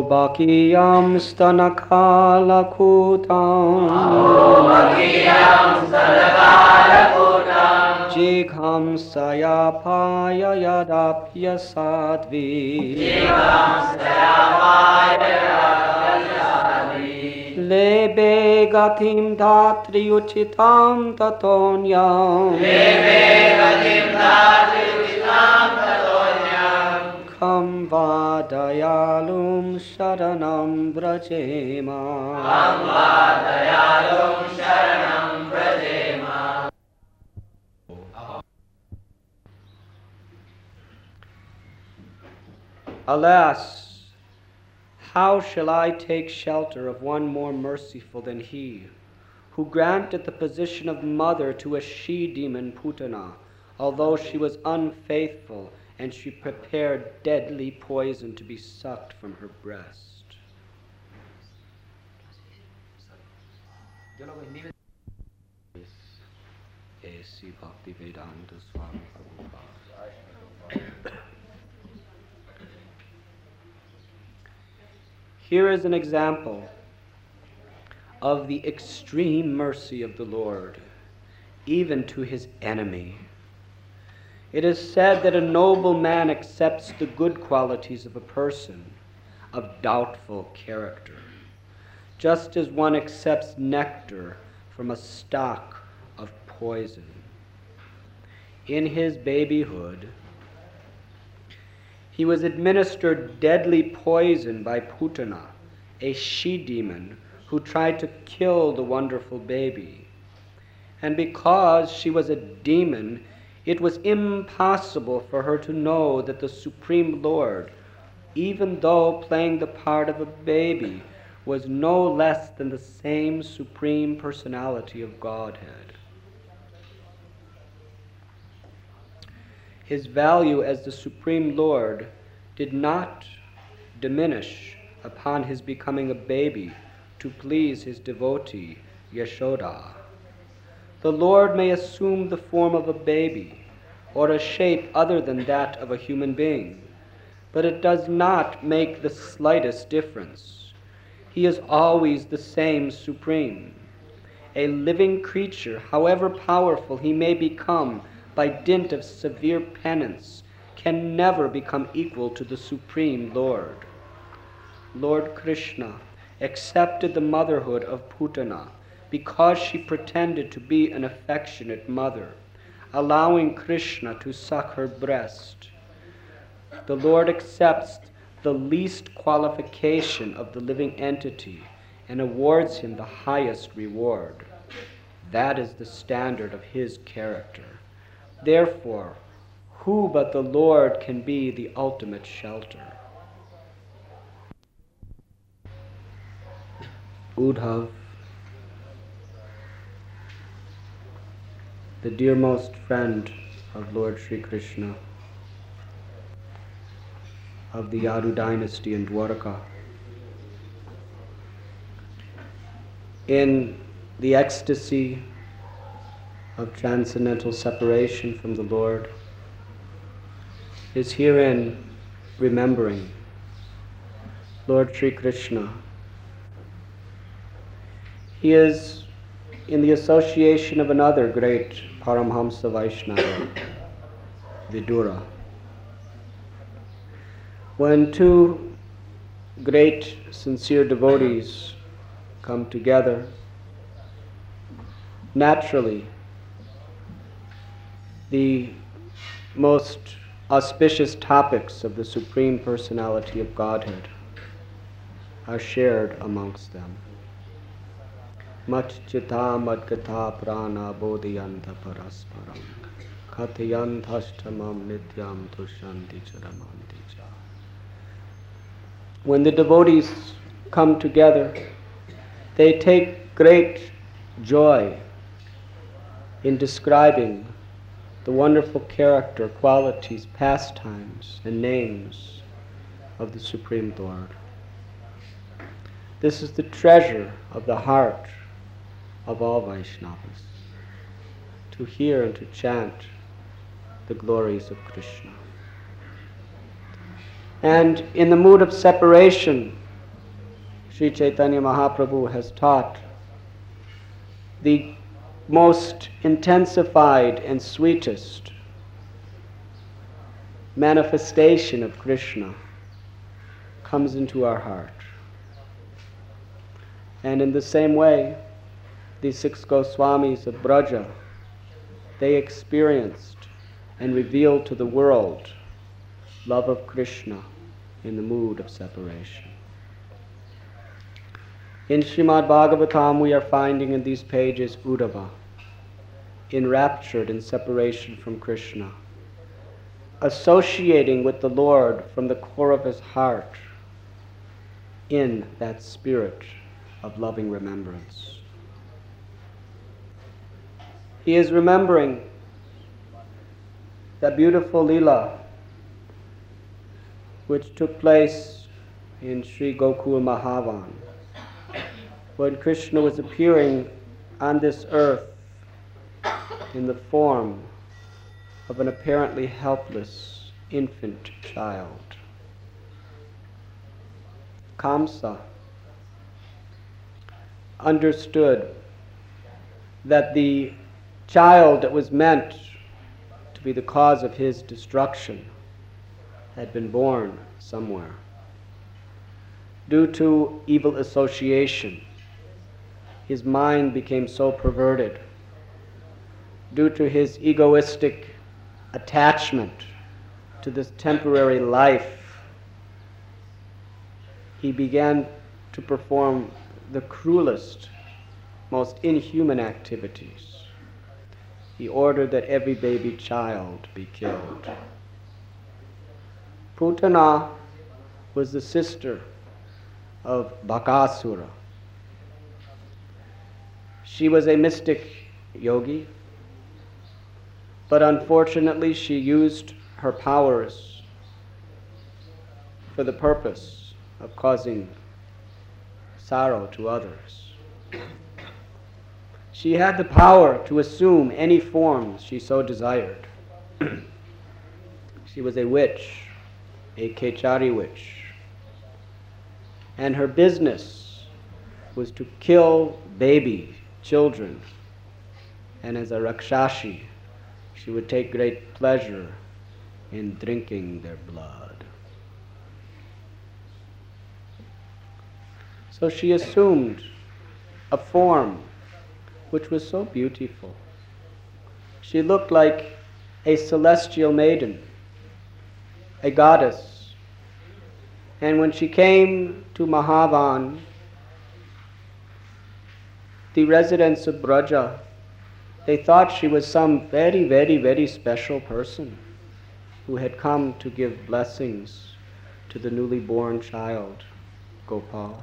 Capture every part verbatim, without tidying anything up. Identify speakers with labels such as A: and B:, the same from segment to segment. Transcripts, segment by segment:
A: Ahobakiyam stanakalakutam
B: Ahobakiyam stanakalakutam
A: Jigham sayapaya yadapya sadvi
B: Jigham sayapaya yadapya sadvi
A: Lebe gatim dhatri uchitam tatonyam
B: Lebe gatim dhatri uchitam tatonyam
A: Kham vadayalum sharanam brajema
B: Kham vadayalum sharanam brajema.
A: Alas, how shall I take shelter of one more merciful than he, who granted the position of mother to a she-demon Putana, although she was unfaithful, and she prepared deadly poison to be sucked from her breast. Here is an example of the extreme mercy of the Lord, even to his enemy. It is said that a noble man accepts the good qualities of a person of doubtful character, just as one accepts nectar from a stock of poison. In his babyhood, he was administered deadly poison by Putana, a she-demon who tried to kill the wonderful baby. And because she was a demon, it was impossible for her to know that the Supreme Lord, even though playing the part of a baby, was no less than the same Supreme Personality of Godhead. His value as the Supreme Lord did not diminish upon his becoming a baby to please his devotee, Yashoda. The Lord may assume the form of a baby or a shape other than that of a human being, but it does not make the slightest difference. He is always the same Supreme. A living creature, however powerful he may become by dint of severe penance, can never become equal to the Supreme Lord. Lord Krishna accepted the motherhood of Putana because she pretended to be an affectionate mother, allowing Krishna to suck her breast. The Lord accepts the least qualification of the living entity and awards him the highest reward. That is the standard of his character. Therefore, who but the Lord can be the ultimate shelter? Uddhav, the dearmost friend of Lord Sri Krishna, of the Yadu dynasty in Dwarka, in the ecstasy of transcendental separation from the Lord, is herein remembering Lord Sri Krishna. He is in the association of another great Paramhamsa Vaishnava, Vidura. When two great sincere devotees come together, naturally the most auspicious topics of the Supreme Personality of Godhead are shared amongst them. Mat chita madgata prana bodhiyanta parasparam kathayanthashtamam nityam tushanti charamanti cha. When the devotees come together, they take great joy in describing the wonderful character, qualities, pastimes, and names of the Supreme Lord. This is the treasure of the heart of all Vaishnavas, to hear and to chant the glories of Krishna. And in the mood of separation Sri Chaitanya Mahaprabhu has taught, the most intensified and sweetest manifestation of Krishna comes into our heart. And in the same way, the six Goswamis of Braja, they experienced and revealed to the world love of Krishna in the mood of separation. In Srimad Bhagavatam, we are finding in these pages Uddhava, enraptured in separation from Krishna, associating with the Lord from the core of his heart in that spirit of loving remembrance. He is remembering that beautiful Leela which took place in Sri Gokul Mahavan, when Krishna was appearing on this earth in the form of an apparently helpless infant child. Kamsa understood that the child that was meant to be the cause of his destruction had been born somewhere. Due to evil association, his mind became so perverted. Due to his egoistic attachment to this temporary life, he began to perform the cruelest, most inhuman activities. He ordered that every baby child be killed. Putana was the sister of Bakasura. She was a mystic yogi, but unfortunately she used her powers for the purpose of causing sorrow to others. She had the power to assume any forms she so desired. She was a witch, a Kechari witch, and her business was to kill baby children, and as a Rakshashi, she would take great pleasure in drinking their blood. So she assumed a form which was so beautiful. She looked like a celestial maiden, a goddess. And when she came to Mahavan, the residents of Braja, they thought she was some very, very, very special person who had come to give blessings to the newly born child, Gopal.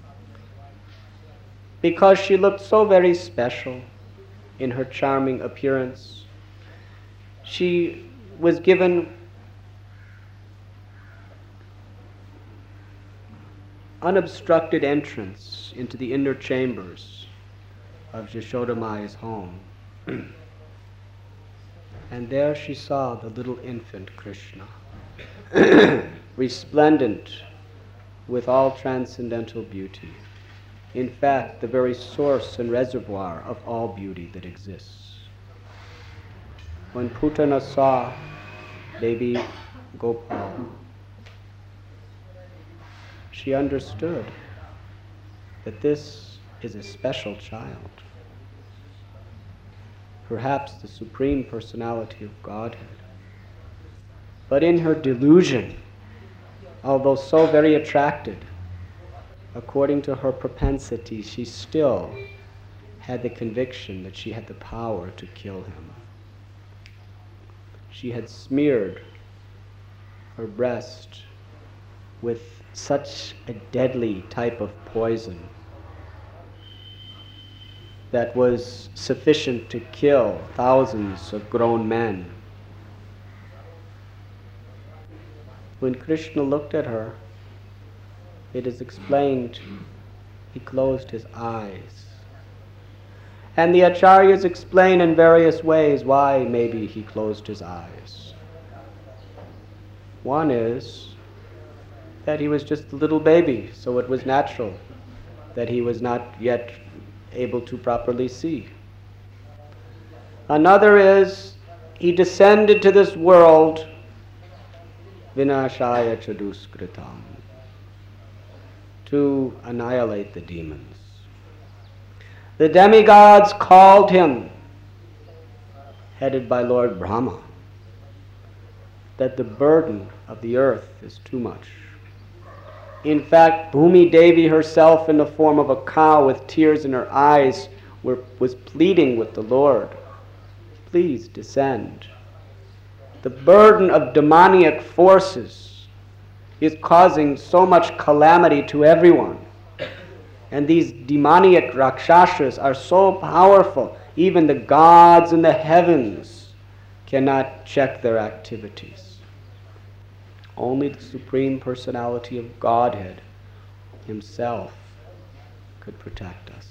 A: Because she looked so very special in her charming appearance, she was given unobstructed entrance into the inner chambers of Yashoda Maya's home. And there she saw the little infant Krishna, resplendent with all transcendental beauty. In fact, the very source and reservoir of all beauty that exists. When Putana saw baby Gopal, she understood that this is a special child, perhaps the Supreme Personality of Godhead. But in her delusion, although so very attracted, according to her propensity, she still had the conviction that she had the power to kill him. She had smeared her breast with such a deadly type of poison that was sufficient to kill thousands of grown men. When Krishna looked at her, it is explained he closed his eyes. And the acharyas explain in various ways why maybe he closed his eyes. One is that he was just a little baby, so it was natural that he was not yet able to properly see. Another is he descended to this world vinashaya chaduskritam, to annihilate the demons. The demigods called him, headed by Lord Brahma, that the burden of the earth is too much. In fact, Bhumi Devi herself, in the form of a cow with tears in her eyes, were, was pleading with the Lord, please descend. The burden of demoniac forces is causing so much calamity to everyone. And these demoniac rakshasas are so powerful, even the gods in the heavens cannot check their activities. Only the Supreme Personality of Godhead Himself could protect us.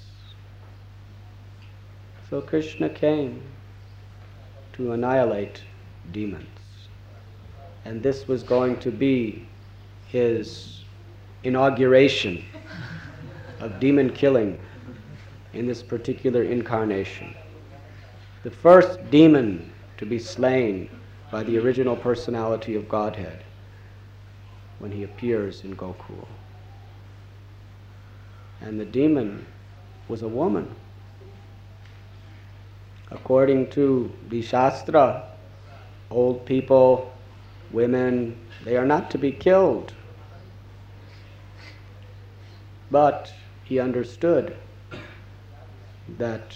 A: So Krishna came to annihilate demons. And this was going to be his inauguration of demon killing in this particular incarnation. The first demon to be slain by the original personality of Godhead when he appears in Gokul. And the demon was a woman. According to the Shastra, old people, women, they are not to be killed. But he understood that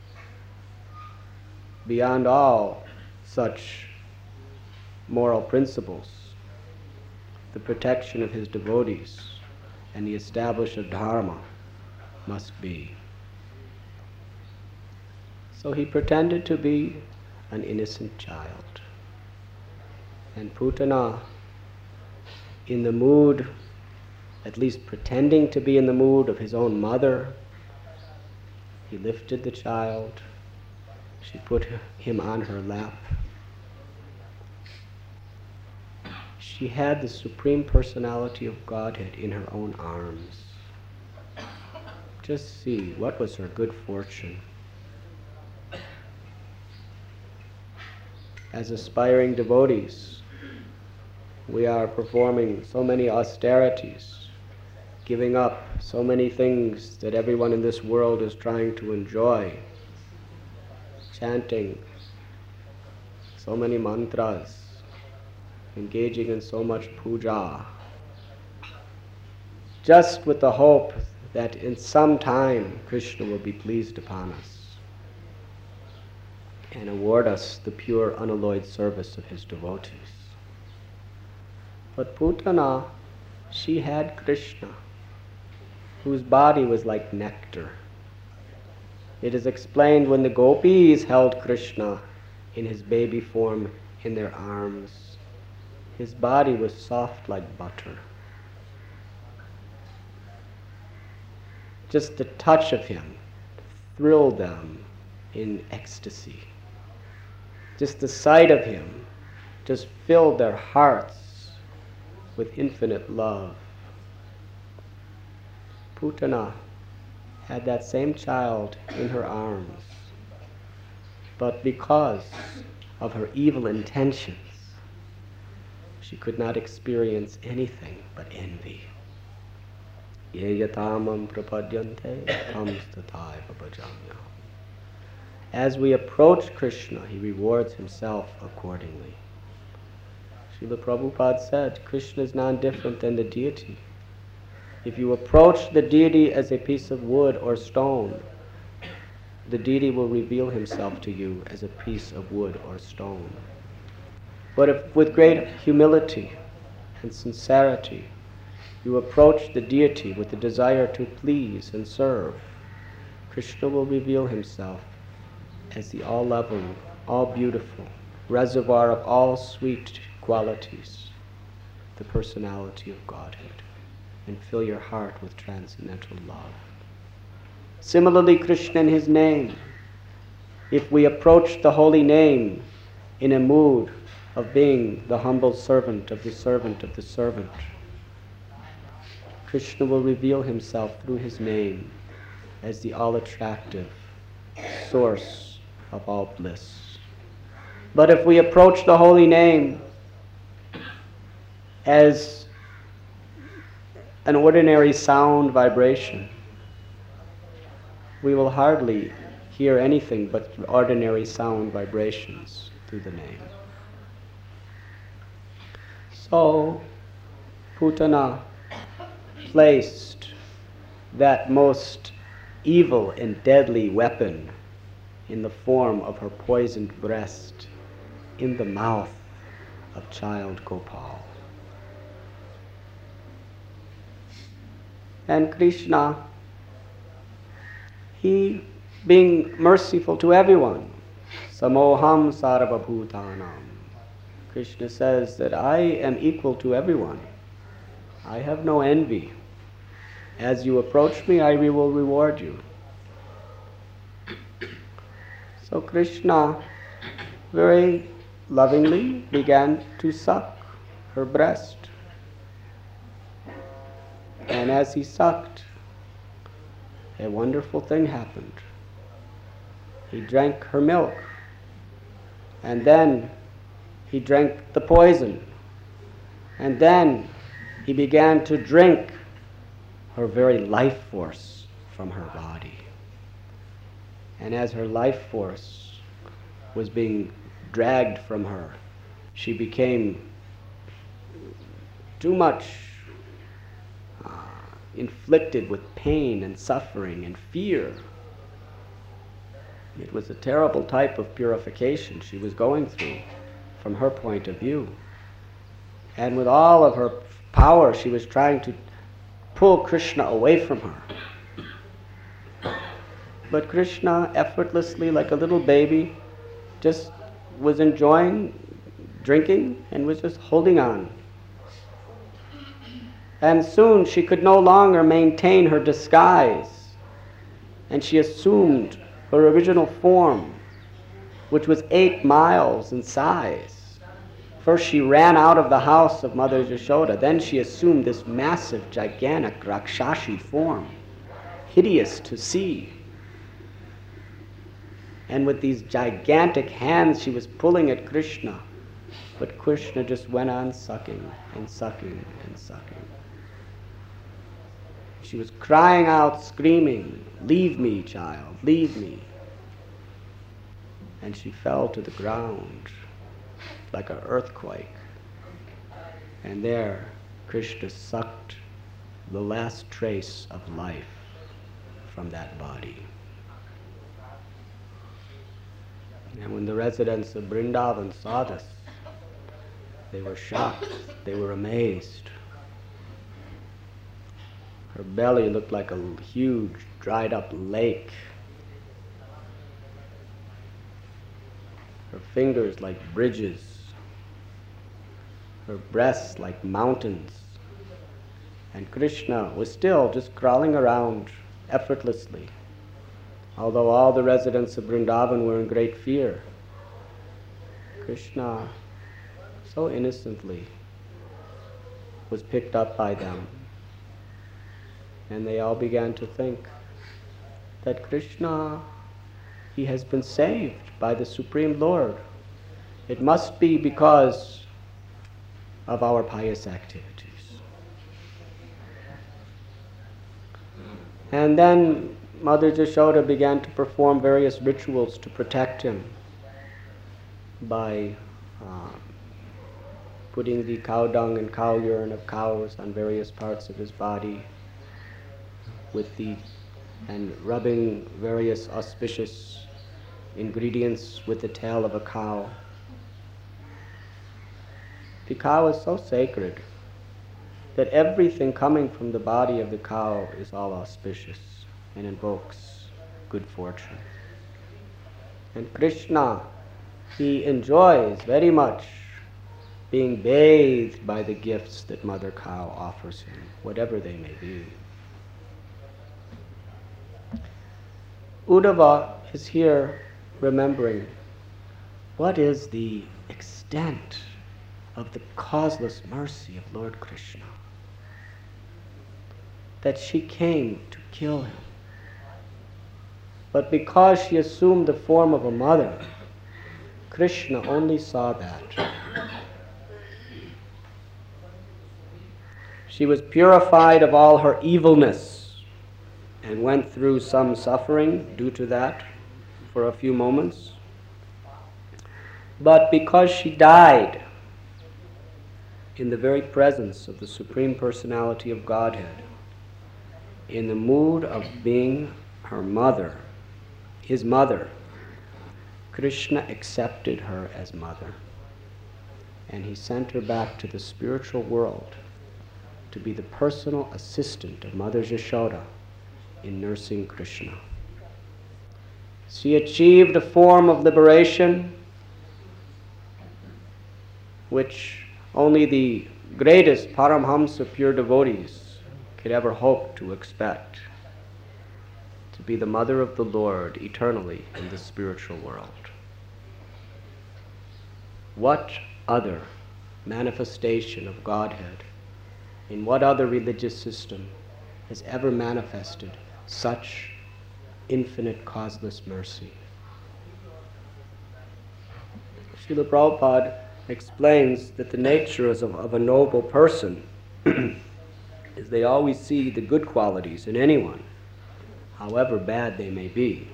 A: beyond all such moral principles, the protection of his devotees and the establishment of dharma must be. So he pretended to be an innocent child. And Putana, in the mood, at least pretending to be in the mood of his own mother, he lifted the child, she put him on her lap. She had the Supreme Personality of Godhead in her own arms. Just see, what was her good fortune. As aspiring devotees, we are performing so many austerities, giving up so many things that everyone in this world is trying to enjoy, chanting so many mantras, engaging in so much puja, just with the hope that in some time Krishna will be pleased upon us and award us the pure, unalloyed service of his devotees. But Putana, she had Krishna, whose body was like nectar. It is explained when the gopis held Krishna in his baby form in their arms, his body was soft like butter. Just the touch of him thrilled them in ecstasy. Just the sight of him just filled their hearts with infinite love. Putana had that same child in her arms, but because of her evil intentions, she could not experience anything but envy. Ye yatamam prapadyante tam stataiva bhajamyaham. As we approach Krishna, he rewards himself accordingly. Srila Prabhupada said, Krishna is non-different than the deity. If you approach the deity as a piece of wood or stone, the deity will reveal himself to you as a piece of wood or stone. But if with great humility and sincerity you approach the deity with the desire to please and serve, Krishna will reveal himself as the all-loving, all-beautiful reservoir of all sweet qualities, the personality of Godhead, and fill your heart with transcendental love. Similarly, Krishna in his name. If we approach the holy name in a mood of being the humble servant of the servant of the servant, Krishna will reveal himself through his name as the all-attractive source of all bliss. But if we approach the holy name as an ordinary sound vibration, we will hardly hear anything but ordinary sound vibrations through the name. So, Putana placed that most evil and deadly weapon in the form of her poisoned breast in the mouth of child Gopal. And Krishna, he being merciful to everyone, Samoham Sarvabhutanam. Krishna says that I am equal to everyone. I have no envy. As you approach me, I will reward you. So Krishna very lovingly began to suck her breast. And as he sucked, a wonderful thing happened. He drank her milk, and then he drank the poison, and then he began to drink her very life force from her body. And as her life force was being dragged from her, she became too much uh, inflicted with pain and suffering and fear. It was a terrible type of purification she was going through from her point of view. And with all of her power, she was trying to pull Krishna away from her. But Krishna, effortlessly, like a little baby, just was enjoying drinking and was just holding on. And soon she could no longer maintain her disguise, and she assumed her original form, which was eight miles in size. First she ran out of the house of Mother Yashoda, then she assumed this massive, gigantic Rakshashi form, hideous to see. And with these gigantic hands she was pulling at Krishna, but Krishna just went on sucking and sucking and sucking. She was crying out, screaming, "Leave me, child, leave me." And she fell to the ground like an earthquake. And there, Krishna sucked the last trace of life from that body. And when the residents of Vrindavan saw this, they were shocked, they were amazed. Her belly looked like a huge, dried up lake. Her fingers like bridges. Her breasts like mountains. And Krishna was still just crawling around effortlessly, although all the residents of Vrindavan were in great fear. Krishna, so innocently, was picked up by them. And they all began to think that Krishna, he has been saved by the Supreme Lord. It must be because of our pious activities. And then Mother Yashoda began to perform various rituals to protect him by uh, putting the cow dung and cow urine of cows on various parts of his body, with the and rubbing various auspicious ingredients with the tail of a cow. The cow is so sacred that everything coming from the body of the cow is all auspicious and invokes good fortune. And Krishna, he enjoys very much being bathed by the gifts that Mother Cow offers him, whatever they may be. Uddhava is here remembering what is the extent of the causeless mercy of Lord Krishna. that she came to kill him. But because she assumed the form of a mother, Krishna only saw that. She was purified of all her evilness and went through some suffering due to that for a few moments. But because she died in the very presence of the Supreme Personality of Godhead, in the mood of being her mother, his mother, Krishna accepted her as mother, and he sent her back to the spiritual world to be the personal assistant of Mother Yashoda in nursing Krishna. She achieved a form of liberation which only the greatest Paramhamsa pure devotees could ever hope to expect, to be the mother of the Lord eternally in the spiritual world. What other manifestation of Godhead, in what other religious system has ever manifested such infinite causeless mercy? Srila Prabhupada explains that the nature of, of a noble person is they always see the good qualities in anyone, however bad they may be.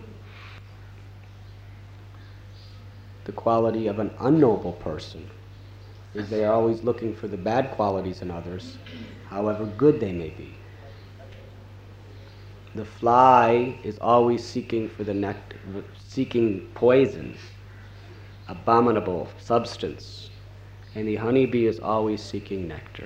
A: The quality of an unnoble person is they are always looking for the bad qualities in others, however good they may be. The fly is always seeking for the nectar, seeking poison, abominable substance, and the honeybee is always seeking nectar.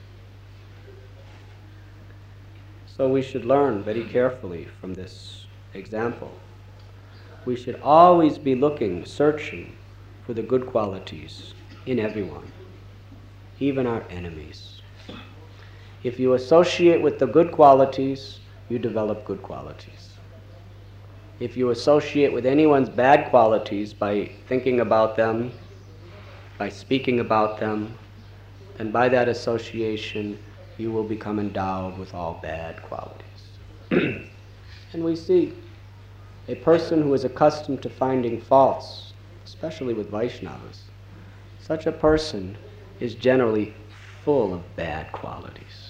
A: So we should learn very carefully from this example. We should always be looking, searching for the good qualities in everyone, even our enemies. If you associate with the good qualities, you develop good qualities. If you associate with anyone's bad qualities by thinking about them, by speaking about them, then by that association you will become endowed with all bad qualities. And we see a person who is accustomed to finding faults, especially with Vaishnavas, such a person is generally full of bad qualities.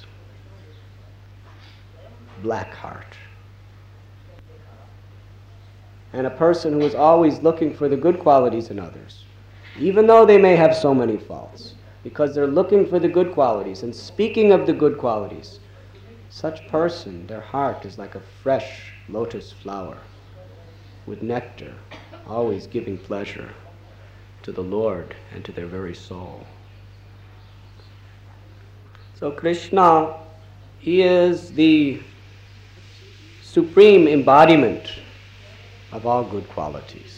A: Black heart. And a person who is always looking for the good qualities in others, even though they may have so many faults, because they're looking for the good qualities and speaking of the good qualities, such person, their heart is like a fresh lotus flower with nectar, always giving pleasure to the Lord and to their very soul. So Krishna, he is the supreme embodiment of all good qualities.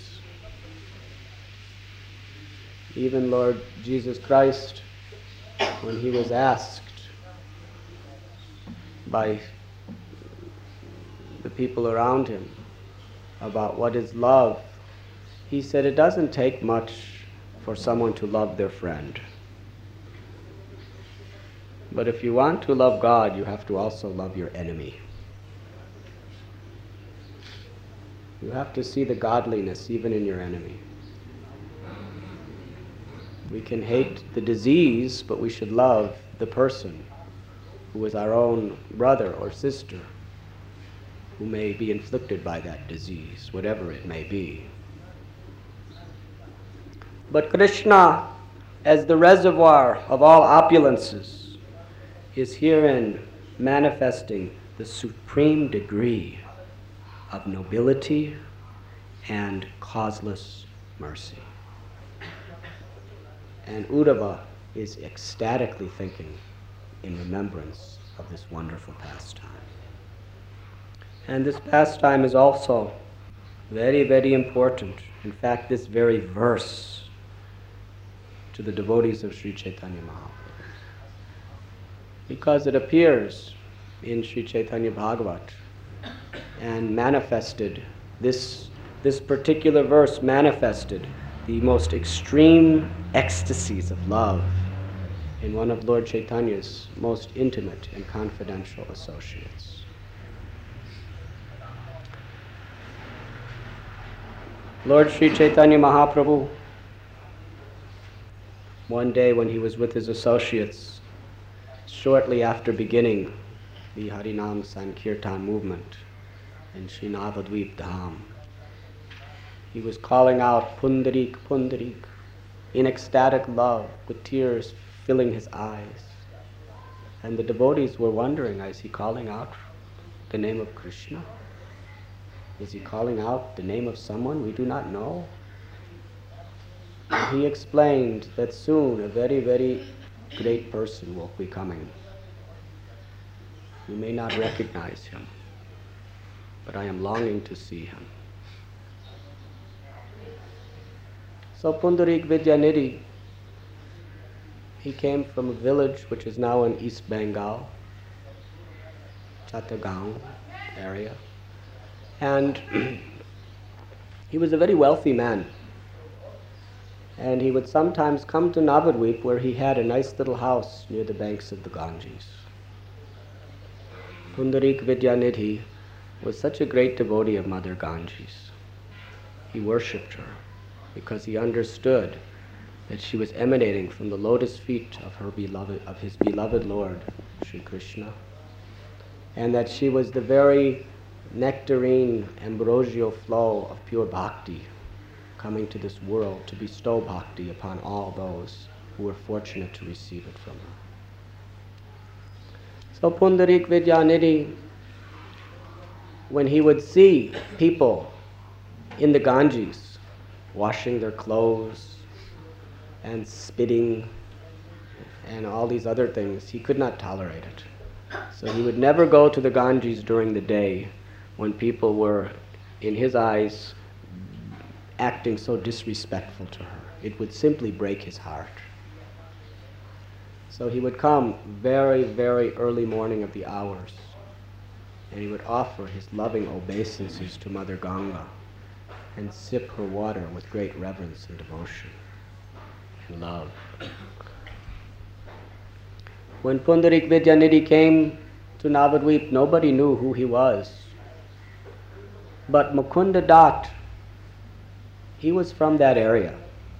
A: Even Lord Jesus Christ, when he was asked by the people around him about what is love, he said it doesn't take much for someone to love their friend. But if you want to love God, you have to also love your enemy. You have to see the godliness even in your enemy. We can hate the disease, but we should love the person who is our own brother or sister who may be inflicted by that disease, whatever it may be. But Krishna, as the reservoir of all opulences, is herein manifesting the supreme degree of nobility and causeless mercy. And Uddhava is ecstatically thinking in remembrance of this wonderful pastime. And this pastime is also very, very important. In fact, this very verse to the devotees of Sri Chaitanya Mahaprabhu, because it appears in Sri Chaitanya Bhagavat and manifested, this, this particular verse manifested the most extreme ecstasies of love and one of Lord Chaitanya's most intimate and confidential associates. Lord Sri Chaitanya Mahaprabhu, one day when he was with his associates, shortly after beginning the Harinam Sankirtan movement in Sri Navadvip Dham, he was calling out Pundarik, Pundarik, in ecstatic love, with tears filling his eyes. And the devotees were wondering, is he calling out the name of Krishna? Is he calling out the name of someone we do not know? And he explained that soon a very, very great person will be coming. You may not recognize him, but I am longing to see him. So Pundarik Vidyanidhi, he came from a village which is now in East Bengal, Chattagaon area. And he was a very wealthy man. And he would sometimes come to Navadvip, where he had a nice little house near the banks of the Ganges. Pundarik Vidyanidhi was such a great devotee of Mother Ganges. He worshipped her because he understood that she was emanating from the lotus feet of her beloved, of his beloved Lord, Sri Krishna, and that she was the very nectarine, ambrosial flow of pure bhakti coming to this world to bestow bhakti upon all those who were fortunate to receive it from her. So Pundarik Vidyanidhi, when he would see people in the Ganges washing their clothes and spitting and all these other things, he could not tolerate it. So he would never go to the Ganges during the day when people were, in his eyes, acting so disrespectful to her. It would simply break his heart. So he would come very, very early morning of the hours, and he would offer his loving obeisances to Mother Ganga and sip her water with great reverence and devotion and love. When Pundarik Vidyanidhi came to Navadvip, nobody knew who he was. But Mukunda Dat, he was from that area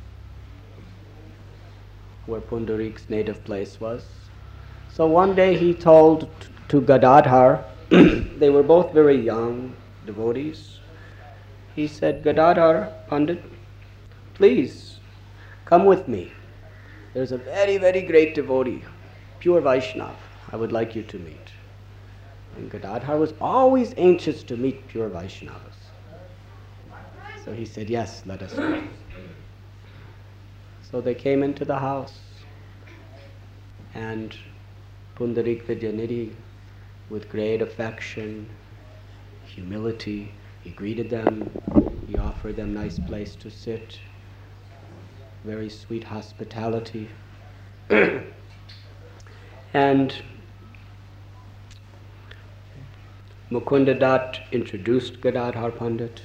A: where Pundarik's native place was. So one day he told t- to Gadadhar, they were both very young devotees, he said, Gadadhar Pandit, please come with me. There's a very, very great devotee, pure Vaishnava, I would like you to meet. And Gadadhar was always anxious to meet pure Vaishnavas. So he said, yes, let us go. So they came into the house, and Pundarik Vidyanidhi, with great affection, humility, he greeted them, he offered them a nice place to sit, very sweet hospitality. And Mukunda Dat introduced Gadadhar Pandit,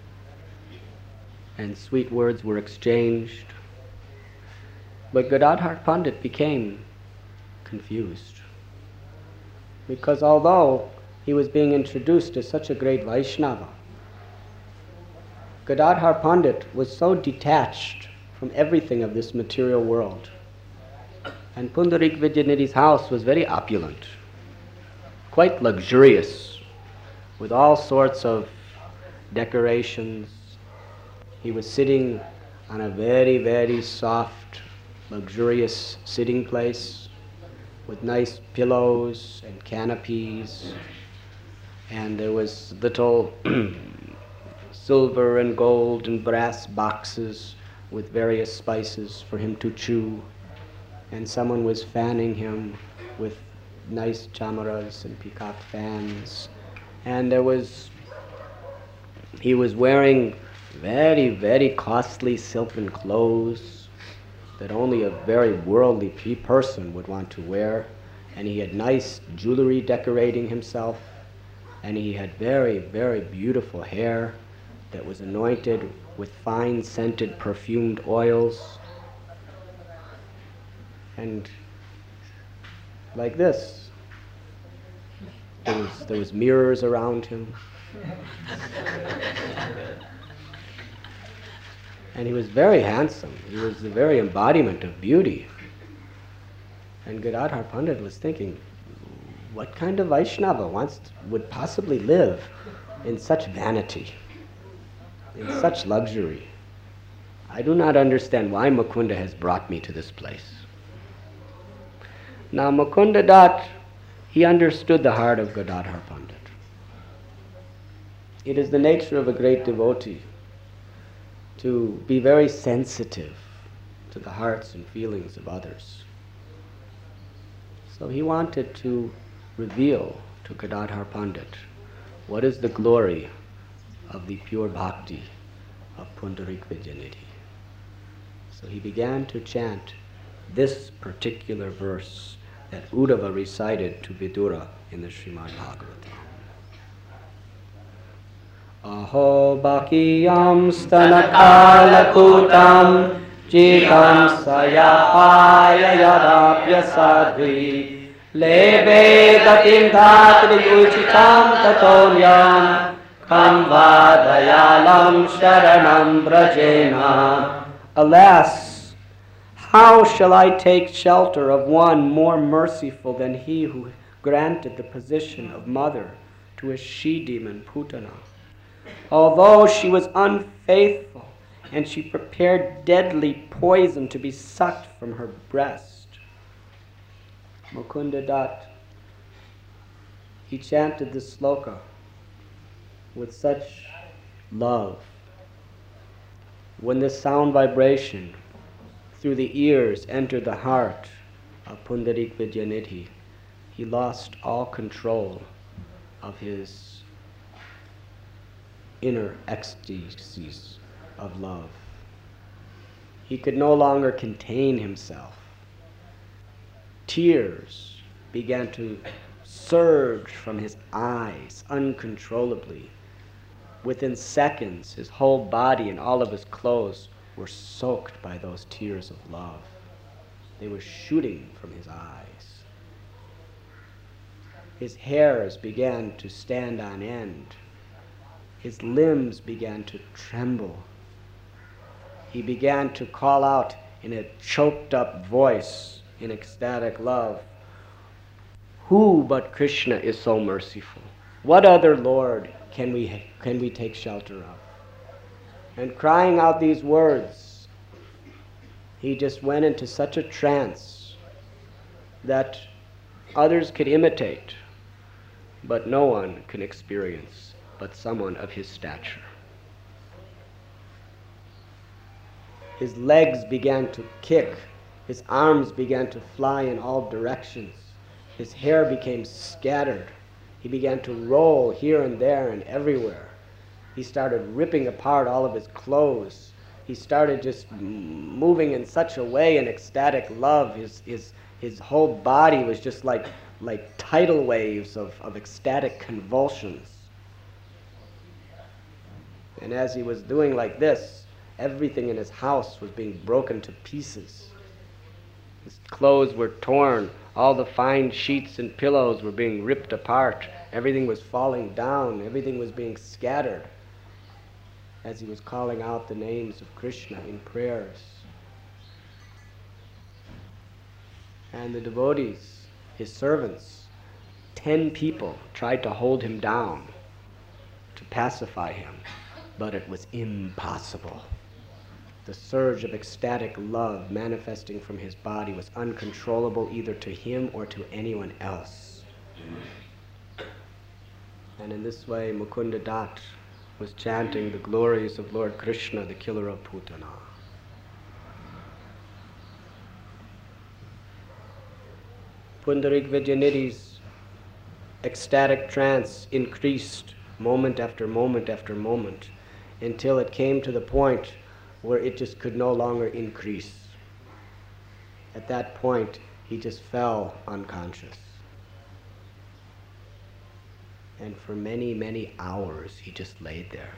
A: and sweet words were exchanged. But Gadadhar Pandit became confused, because although he was being introduced as such a great Vaishnava, Gadadhar Pandit was so detached from everything of this material world. And Pundarik Vidyanidhi's house was very opulent, quite luxurious, with all sorts of decorations. He was sitting on a very, very soft, luxurious sitting place with nice pillows and canopies, and there was little silver and gold and brass boxes with various spices for him to chew, and someone was fanning him with nice chamaras and peacock fans, and there was, he was wearing very, very costly silken clothes that only a very worldly pe- person would want to wear, and he had nice jewelry decorating himself, and he had very, very beautiful hair that was anointed with fine scented perfumed oils. And like this. There was, there was mirrors around him. And he was very handsome. He was the very embodiment of beauty. And Gadadhar Pandit was thinking, what kind of Vaishnava wants to, would possibly live in such vanity, in such luxury? I do not understand why Mukunda has brought me to this place. Now Mukunda Dutt, he understood the heart of Gadadhar Pandit. It is the nature of a great devotee to be very sensitive to the hearts and feelings of others. So he wanted to reveal to Gadadhar Pandit what is the glory of the pure bhakti of Pundarik Vidyanidhi. So he began to chant this particular verse that Uddhava recited to Vidura in the Srimad Bhagavatam. Aho bakiyam stanakalakutam jitam sayapaya yadapya sadvi lebe gatim dhatri uchitam tatonyam kam vadayalam sharanam brajena. Alas, how shall I take shelter of one more merciful than he who granted the position of mother to a she-demon Putana? Although she was unfaithful, and she prepared deadly poison to be sucked from her breast. Mukunda Dutt, he chanted this sloka with such love. When this sound vibration through the ears entered the heart of Pundarik Vidyanidhi, he lost all control of his inner ecstasies of love. He could no longer contain himself. Tears began to surge from his eyes uncontrollably. Within seconds, his whole body and all of his clothes were soaked by those tears of love. They were shooting from his eyes. His hairs began to stand on end. His limbs began to tremble. He began to call out in a choked up voice in ecstatic love, "Who but Krishna is so merciful? What other Lord can we, can we take shelter of?" And crying out these words, he just went into such a trance that others could imitate, but no one can experience but someone of his stature. His legs began to kick, his arms began to fly in all directions, his hair became scattered, he began to roll here and there and everywhere. He started ripping apart all of his clothes. He started just moving in such a way in ecstatic love. His, his, his whole body was just like, like tidal waves of, of ecstatic convulsions. And as he was doing like this, everything in his house was being broken to pieces. His clothes were torn. All the fine sheets and pillows were being ripped apart. Everything was falling down. Everything was being scattered as he was calling out the names of Krishna in prayers. And the devotees, his servants, ten people tried to hold him down, to pacify him. But it was impossible. The surge of ecstatic love manifesting from his body was uncontrollable either to him or to anyone else. And in this way, Mukunda Dutt was chanting the glories of Lord Krishna, the killer of Putana. Pundarik Vidyanidhi's ecstatic trance increased moment after moment after moment, until it came to the point where it just could no longer increase. At that point, he just fell unconscious. And for many, many hours, he just laid there.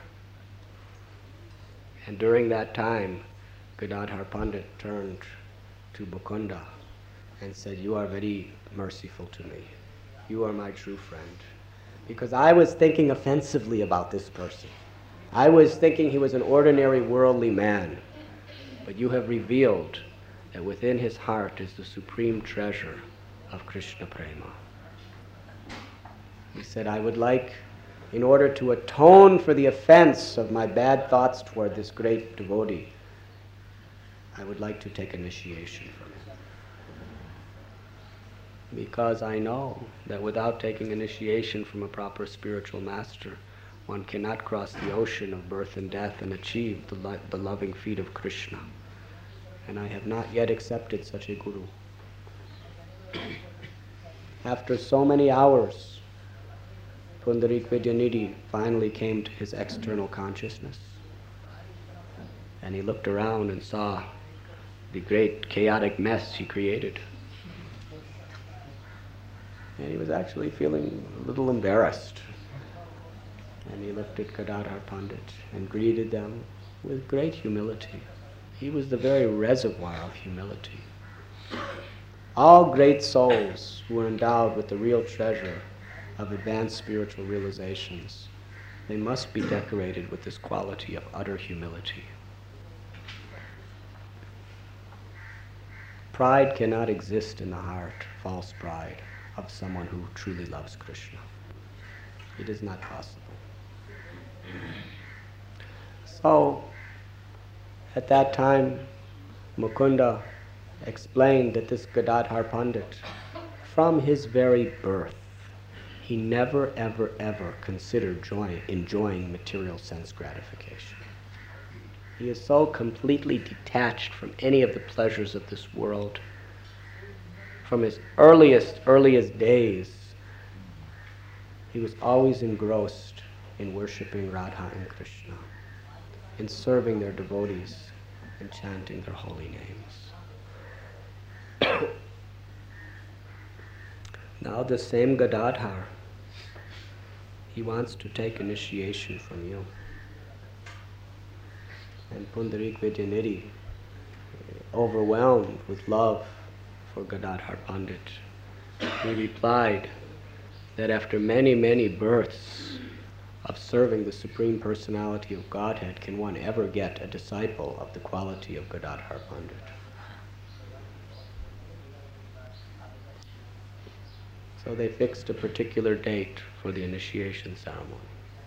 A: And during that time, Gadadhar Pandit turned to Mukunda and said, "You are very merciful to me. You are my true friend." Because I was thinking offensively about this person. I was thinking he was an ordinary worldly man. But you have revealed that within his heart is the supreme treasure of Krishna Prema. He said, "I would like, in order to atone for the offense of my bad thoughts toward this great devotee, I would like to take initiation from him. Because I know that without taking initiation from a proper spiritual master, one cannot cross the ocean of birth and death and achieve the, lo- the loving feet of Krishna. And I have not yet accepted such a guru." After so many hours, Pundarik Vidyanidhi finally came to his external consciousness. And he looked around and saw the great chaotic mess he created. And he was actually feeling a little embarrassed. And he looked at Gadadhar Pandit and greeted them with great humility. He was the very reservoir of humility. All great souls who are endowed with the real treasure of advanced spiritual realizations, they must be decorated with this quality of utter humility. Pride cannot exist in the heart, false pride, of someone who truly loves Krishna. It is not possible. So, at that time, Mukunda explained that this Gadadhar Pandit, from his very birth, he never, ever, ever considered joy, enjoying material sense gratification. He is so completely detached from any of the pleasures of this world. From his earliest, earliest days, he was always engrossed in worshiping Radha and Krishna, in serving their devotees and chanting their holy names. Now the same Gadadhar, he wants to take initiation from you. And Pundarik Vidyanidhi, overwhelmed with love for Gadadhar Pandit, he replied that after many, many births of serving the Supreme Personality of Godhead, can one ever get a disciple of the quality of Gadadhar Pandit? So they fixed a particular date for the initiation ceremony.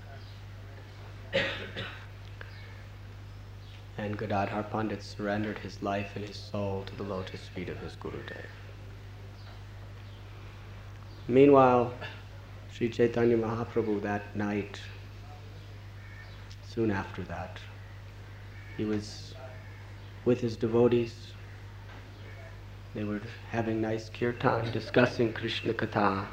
A: And Gadadhar Pandit surrendered his life and his soul to the lotus feet of his Gurudev. Meanwhile, Sri Chaitanya Mahaprabhu that night, soon after that, he was with his devotees. They were having nice kirtan, discussing Krishna Katha.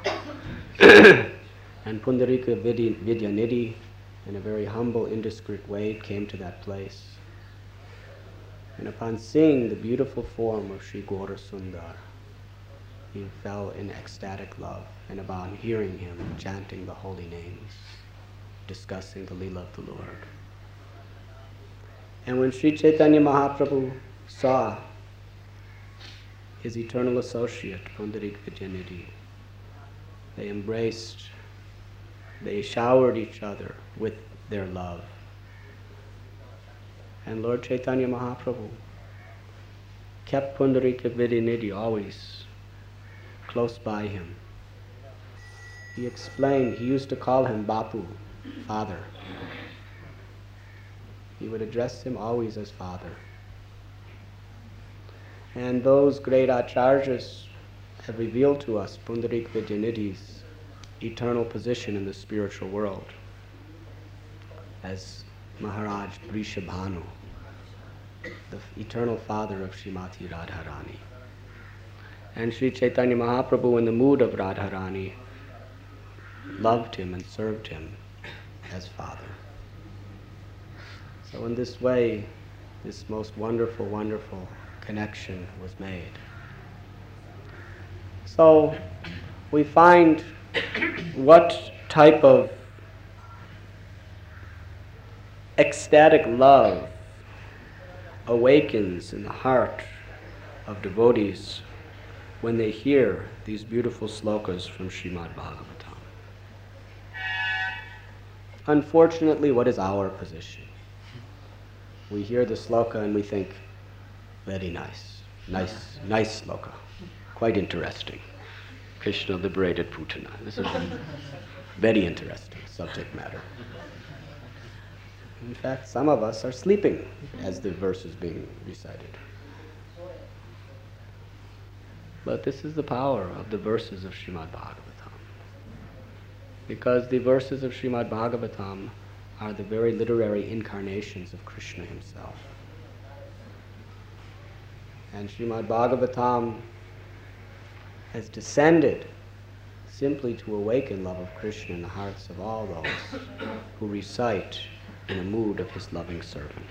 A: And Pundarika Vidyanidhi, in a very humble, indiscreet way, came to that place. And upon seeing the beautiful form of Sri Gaura Sundar, he fell in ecstatic love. And upon hearing him chanting the holy names, discussing the Leela of the Lord. And when Sri Chaitanya Mahaprabhu saw his eternal associate, Pundarik Vidyanidhi, they embraced, they showered each other with their love. And Lord Chaitanya Mahaprabhu kept Pundarik Vidyanidhi always close by him. He explained, he used to call him Bapu, father. He would address him always as father. And those great acharyas have revealed to us Pundarik Vidyanidhi's eternal position in the spiritual world as Maharaj Vrishabhanu, the eternal father of Srimati Radharani. And Sri Chaitanya Mahaprabhu, in the mood of Radharani, loved him and served him as father. So in this way, this most wonderful, wonderful connection was made. So we find what type of ecstatic love awakens in the heart of devotees when they hear these beautiful slokas from Srimad Bhagavatam. Unfortunately, what is our position? We hear the sloka and we think, very nice, nice, nice sloka, quite interesting. Krishna liberated Putana. This is very interesting subject matter. In fact, some of us are sleeping as the verse is being recited. But this is the power of the verses of Srimad Bhagavatam. Because the verses of Srimad Bhagavatam are the very literary incarnations of Krishna himself. And Srimad Bhagavatam has descended simply to awaken love of Krishna in the hearts of all those who recite in a mood of his loving servant.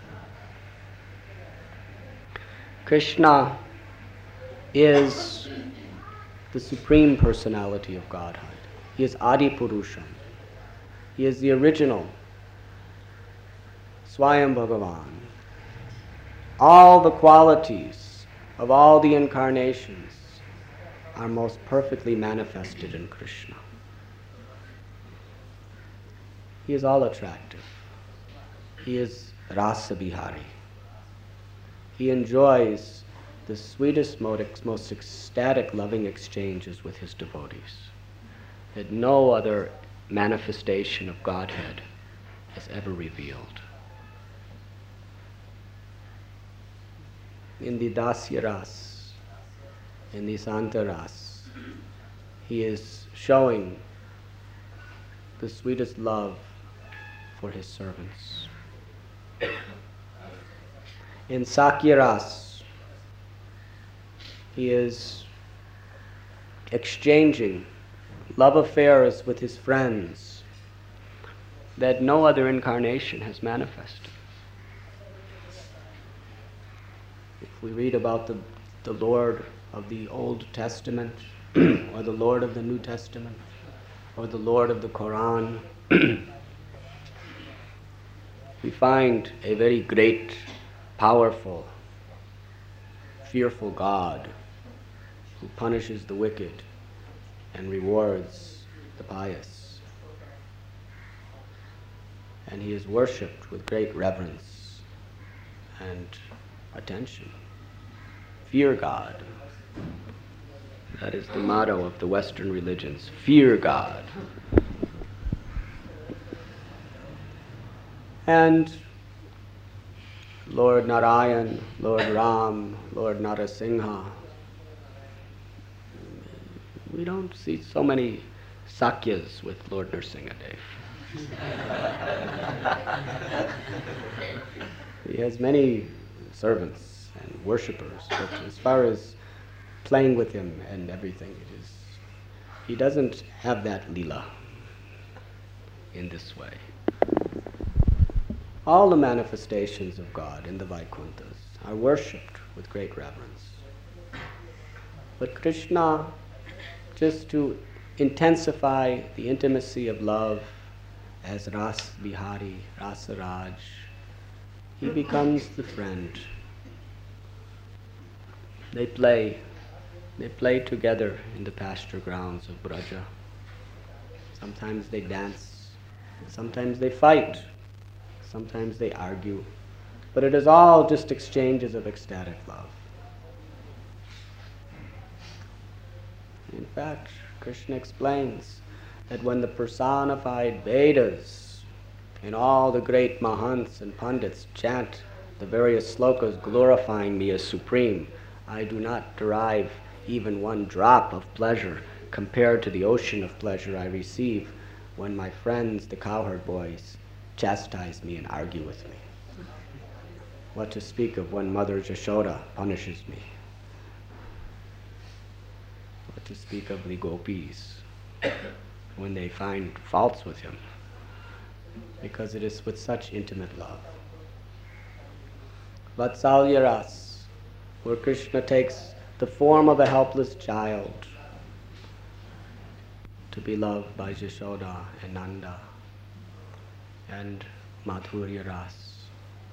A: Krishna is the Supreme Personality of Godhead. He is Adi Purusham. He is the original Swayam Bhagavan. All the qualities of all the incarnations are most perfectly manifested in Krishna. He is all attractive. He is Rasa Bihari. He enjoys the sweetest, most ecstatic, loving exchanges with his devotees that no other manifestation of Godhead has ever revealed. In the Dasya Ras, in the Santa Ras, he is showing the sweetest love for his servants. In Sakya Ras, he is exchanging love affairs with his friends that no other incarnation has manifested. If we read about the, the Lord of the Old Testament, or the Lord of the New Testament, or the Lord of the Quran, we find a very great, powerful, fearful God who punishes the wicked and rewards the pious. And he is worshipped with great reverence and attention. Fear God. That is the motto of the Western religions. Fear God. And Lord Narayan, Lord Ram, Lord Narasingha. We don't see so many Sakyas with Lord Nrsingadev. He has many servants and worshippers, but as far as playing with him and everything, it is, he doesn't have that lila in this way. All the manifestations of God in the Vaikunthas are worshipped with great reverence. But Krishna, just to intensify the intimacy of love as Ras Bihari, Rasa Raj, he becomes the friend. They play, they play together in the pasture grounds of Braja. Sometimes they dance, sometimes they fight, sometimes they argue, but it is all just exchanges of ecstatic love. In fact, Krishna explains that when the personified Vedas and all the great Mahants and Pandits chant the various slokas glorifying me as supreme, I do not derive even one drop of pleasure compared to the ocean of pleasure I receive when my friends, the cowherd boys, chastise me and argue with me. What to speak of when Mother Yashoda punishes me? What to speak of the gopis when they find faults with him? Because it is with such intimate love. Vatsalya Ras, where Krishna takes the form of a helpless child to be loved by Yashoda and Nanda, and Madhurya Ras,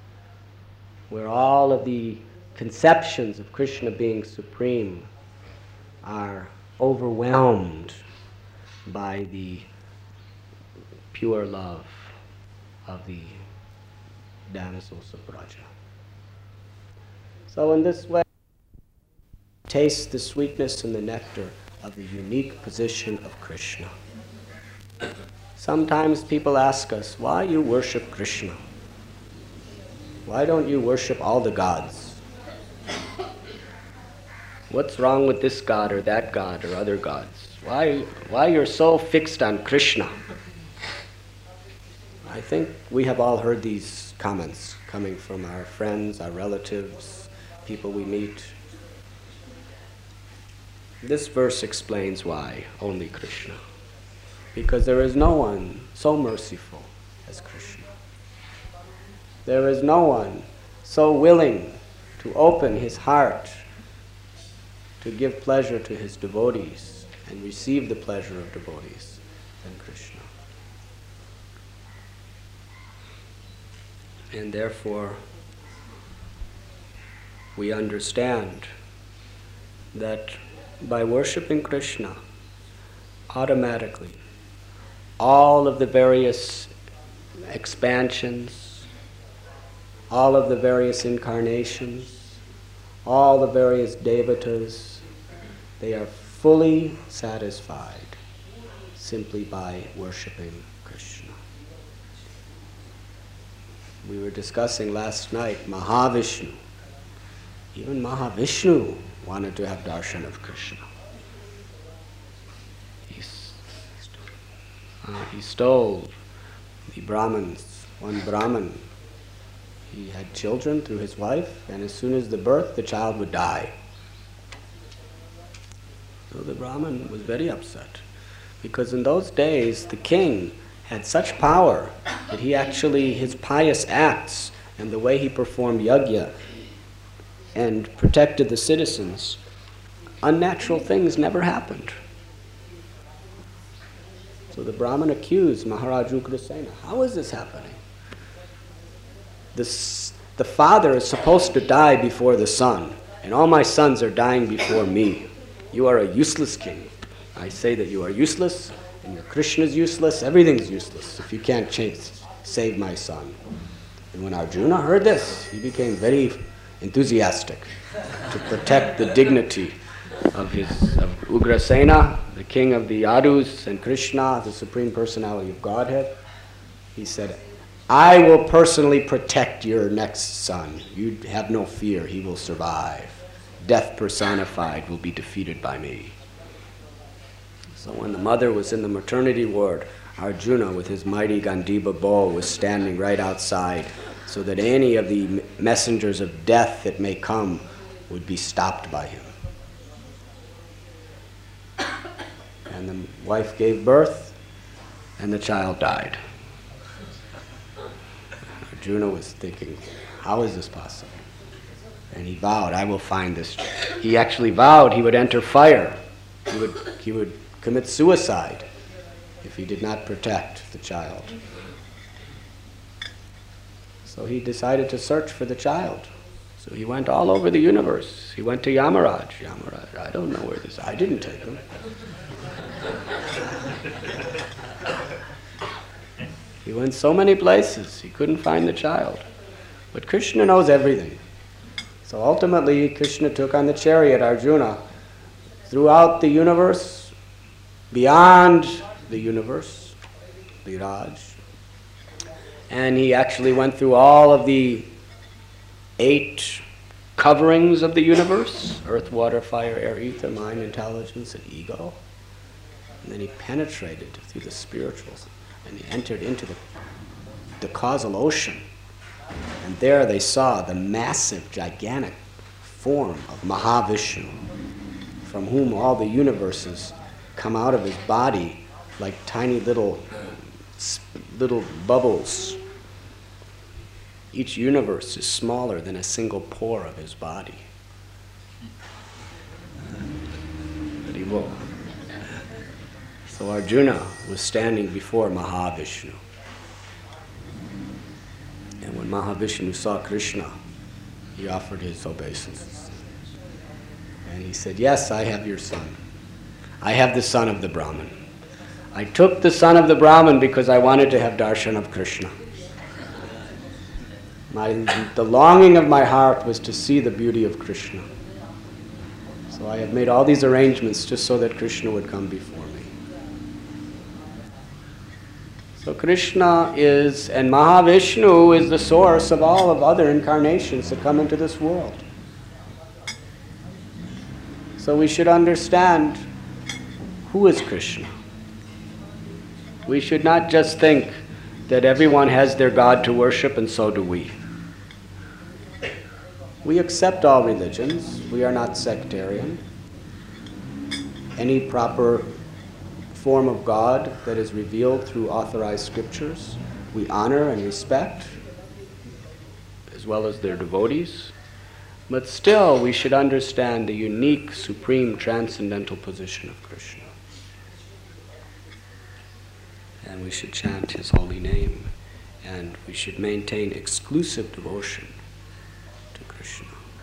A: where all of the conceptions of Krishna being supreme are overwhelmed by the pure love of the damsels of Braja. So in this way, taste the sweetness and the nectar of the unique position of Krishna. Sometimes people ask us, why you worship Krishna? Why don't you worship all the gods? What's wrong with this god or that god or other gods? Why, why you're so fixed on Krishna? I think we have all heard these comments coming from our friends, our relatives, people we meet. This verse explains why only Krishna. Because there is no one so merciful as Krishna. There is no one so willing to open his heart to give pleasure to his devotees and receive the pleasure of devotees than Krishna. And therefore, we understand that by worshiping Krishna, automatically, all of the various expansions, all of the various incarnations, all the various devatas, they are fully satisfied simply by worshiping Krishna. We were discussing last night Mahavishnu. Even Mahavishnu wanted to have darshan of Krishna. He, uh, he stole the Brahmins, one Brahmin. He had children through his wife, and as soon as the birth, the child would die. So the Brahmin was very upset, because in those days, the king had such power that he actually, his pious acts and the way he performed yajna and protected the citizens, unnatural things never happened. So the Brahmin accused Maharaj Ugrasena, how is this happening? This, the father is supposed to die before the son, and all my sons are dying before me. You are a useless king. I say that you are useless, and your Krishna is useless, everything's useless if you can't change, save my son. And when Arjuna heard this, he became very enthusiastic to protect the dignity of his of Ugrasena, the king of the Yadus, and Krishna, the Supreme Personality of Godhead. He said, I will personally protect your next son. You have no fear, he will survive. Death personified will be defeated by me. So when the mother was in the maternity ward, Arjuna with his mighty Gandiva bow was standing right outside so that any of the messengers of death that may come would be stopped by him. And the wife gave birth, and the child died. Arjuna was thinking, how is this possible? And he vowed, I will find this. He actually vowed he would enter fire. He would, he would commit suicide if he did not protect the child. So he decided to search for the child. So he went all over the universe. He went to Yamaraj. Yamaraj, I don't know where this, I didn't take him. He went so many places, he couldn't find the child. But Krishna knows everything. So ultimately, Krishna took on the chariot Arjuna throughout the universe, beyond the universe, Viraj. And he actually went through all of the eight coverings of the universe, earth, water, fire, air, ether, mind, intelligence, and ego. And then he penetrated through the spirituals, and he entered into the, the causal ocean. And there they saw the massive, gigantic form of Mahavishnu, from whom all the universes come out of his body like tiny little, little bubbles. Each universe is smaller than a single pore of his body. So Arjuna was standing before Mahavishnu. And when Mahavishnu saw Krishna, he offered his obeisances. And he said, yes, I have your son. I have the son of the Brahmin. I took the son of the Brahmin because I wanted to have darshan of Krishna. My, the longing of my heart was to see the beauty of Krishna. So I have made all these arrangements just so that Krishna would come before me. So Krishna is, and Mahavishnu is the source of all of other incarnations that come into this world. So we should understand who is Krishna. We should not just think that everyone has their God to worship and so do we. We accept all religions. We are not sectarian. Any proper form of God that is revealed through authorized scriptures, we honor and respect, as well as their devotees. But still, we should understand the unique, supreme, transcendental position of Krishna. And we should chant his holy name. And we should maintain exclusive devotion to Krishna.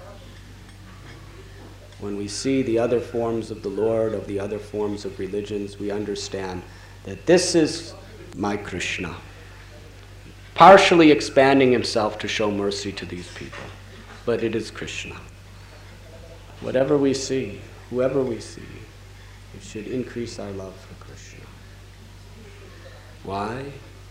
A: When we see the other forms of the Lord, of the other forms of religions, we understand that this is my Krishna, partially expanding himself to show mercy to these people. But it is Krishna. Whatever we see, whoever we see, it should increase our love for Krishna. Why?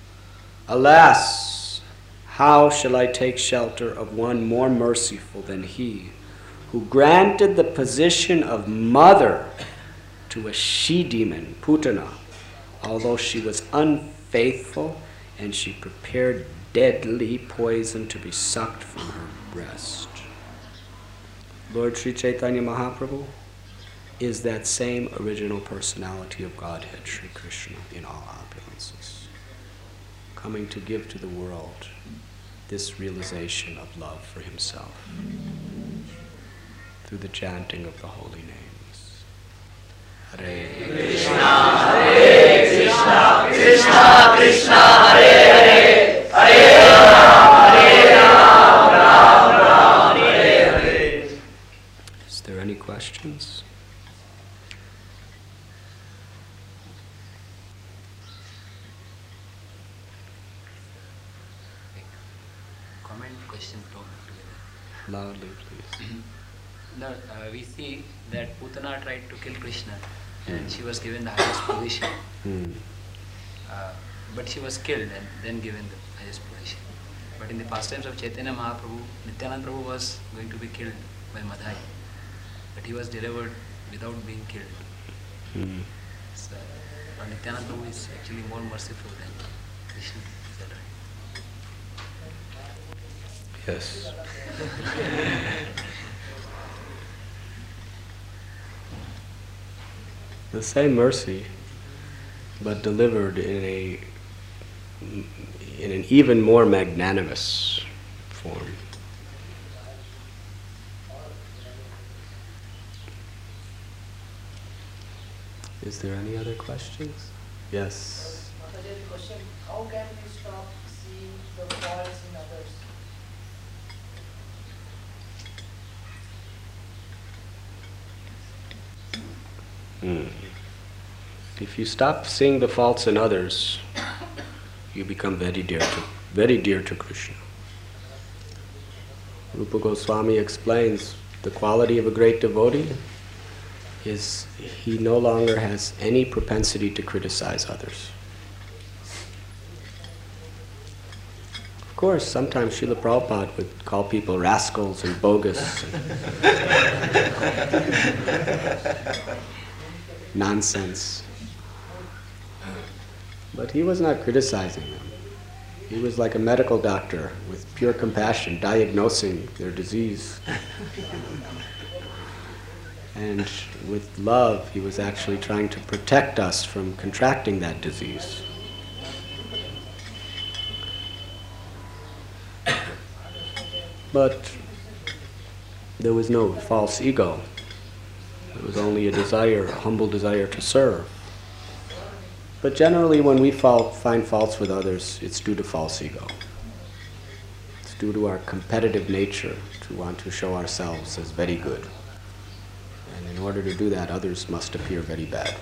A: Alas, how shall I take shelter of one more merciful than he, who granted the position of mother to a she-demon, Putana, although she was unfaithful and she prepared deadly poison to be sucked from her breast. Lord Sri Chaitanya Mahaprabhu is that same original personality of Godhead, Sri Krishna, in all opulences, coming to give to the world this realization of love for himself through the chanting of the holy names. Hare
B: Krishna, Hare Krishna, Krishna Krishna, Hare Hare, Hare Ram, Hare Ram, Ram Ram, Hare Hare.
A: Is there any questions?
C: Comment, question, talk together.
A: Loudly, please.
C: No, uh, we see that Putana tried to kill Krishna and she was given the highest position.
A: Hmm.
C: Uh, but she was killed and then given the highest position. But in the pastimes of Chaitanya Mahaprabhu, Nityananda Prabhu was going to be killed by Madhai. But he was delivered without being killed.
A: Hmm.
C: So, but Nityananda Prabhu is actually more merciful than Krishna. Is that right?
A: Yes. The same mercy, but delivered in a in an even more magnanimous form. Is there any other questions? Yes.
D: There's a question, how can we stop seeing the faults in others?
A: Mm. If you stop seeing the faults in others, you become very dear to very dear to Krishna. Rupa Goswami explains the quality of a great devotee is he no longer has any propensity to criticize others. Of course, sometimes Srila Prabhupada would call people rascals and bogus and nonsense. But he was not criticizing them. He was like a medical doctor with pure compassion, diagnosing their disease. And with love, he was actually trying to protect us from contracting that disease. But there was no false ego. It was only a desire, a humble desire to serve. But generally when we fall, find faults with others, it's due to false ego. It's due to our competitive nature to want to show ourselves as very good. In order to do that, others must appear very bad.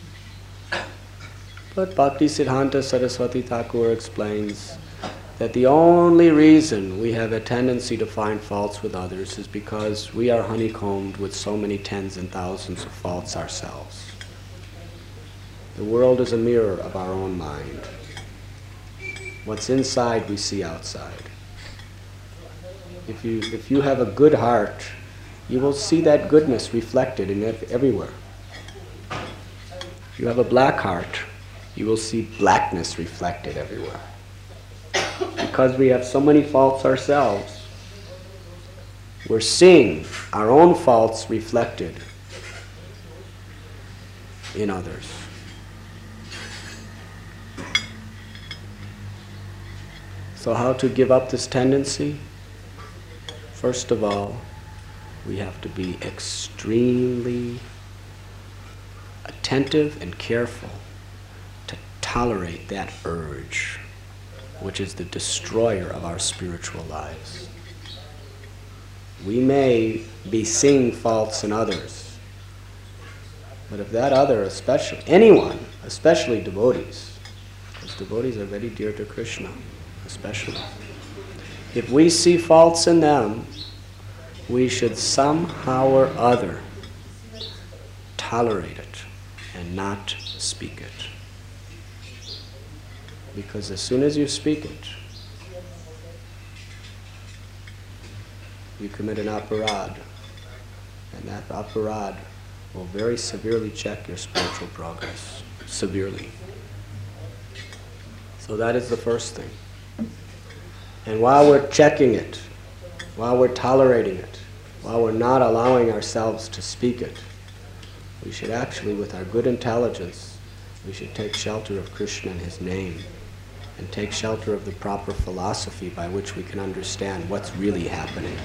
A: But Bhaktisiddhanta Saraswati Thakur explains that the only reason we have a tendency to find faults with others is because we are honeycombed with so many tens and thousands of faults ourselves. The world is a mirror of our own mind. What's inside, we see outside. If you, if you have a good heart, you will see that goodness reflected in ev- everywhere. If you have a black heart, you will see blackness reflected everywhere. Because we have so many faults ourselves, we're seeing our own faults reflected in others. So how to give up this tendency? First of all, we have to be extremely attentive and careful to tolerate that urge, which is the destroyer of our spiritual lives. We may be seeing faults in others, but if that other, especially anyone, especially devotees, because devotees are very dear to Krishna, especially, if we see faults in them, we should somehow or other tolerate it and not speak it. Because as soon as you speak it, you commit an aparad, and that aparad will very severely check your spiritual progress, severely. So that is the first thing. And while we're checking it, while we're tolerating it, while we're not allowing ourselves to speak it, we should actually, with our good intelligence, we should take shelter of Krishna and His name, and take shelter of the proper philosophy by which we can understand what's really happening.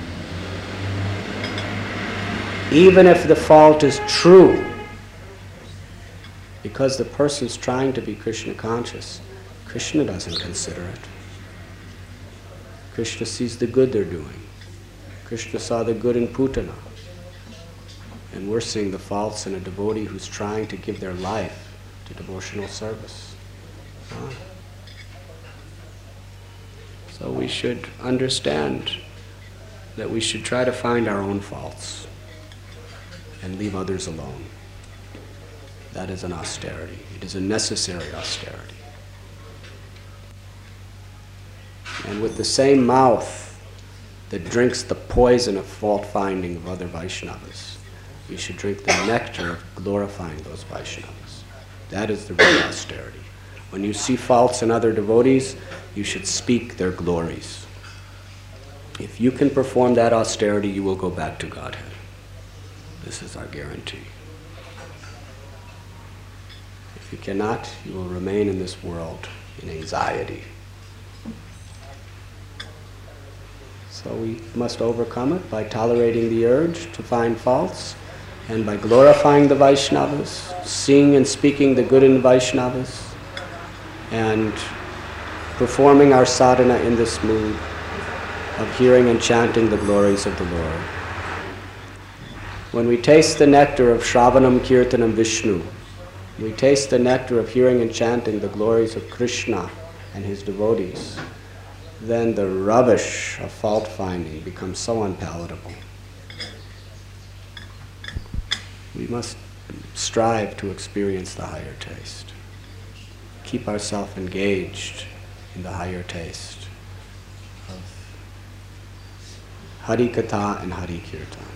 A: Even if the fault is true, because the person's trying to be Krishna conscious, Krishna doesn't consider it. Krishna sees the good they're doing. Krishna saw the good in Putana. And we're seeing the faults in a devotee who's trying to give their life to devotional service. Huh? So we should understand that we should try to find our own faults and leave others alone. That is an austerity. It is a necessary austerity. And with the same mouth that drinks the poison of fault-finding of other Vaishnavas, we should drink the nectar of glorifying those Vaishnavas. That is the real austerity. When you see faults in other devotees, you should speak their glories. If you can perform that austerity, you will go back to Godhead. This is our guarantee. If you cannot, you will remain in this world in anxiety. So we must overcome it by tolerating the urge to find faults, and by glorifying the Vaishnavas, seeing and speaking the good in Vaishnavas, and performing our sadhana in this mood of hearing and chanting the glories of the Lord. When we taste the nectar of Shravanam Kirtanam Vishnu, we taste the nectar of hearing and chanting the glories of Krishna and His devotees, then the rubbish of fault-finding becomes so unpalatable. We must strive to experience the higher taste. Keep ourselves engaged in the higher taste of Hari Katha and Hari Kirtan.